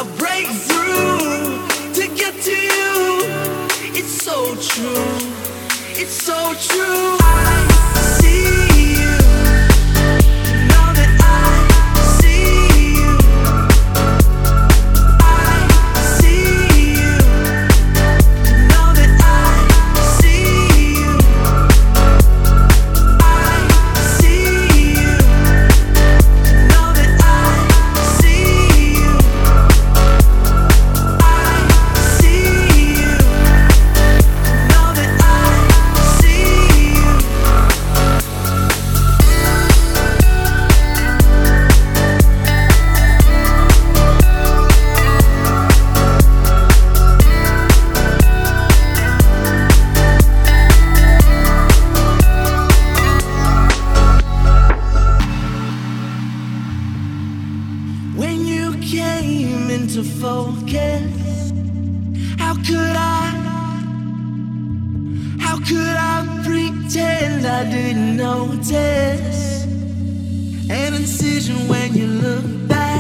I'll break through to get to you. It's so true, it's so true. I see you. Now that I see you, I see you. Now that I see you, I see you. Now that I see you, I see you. Now that I see when you came into focus. How could I pretend I didn't notice? An incision when you look back.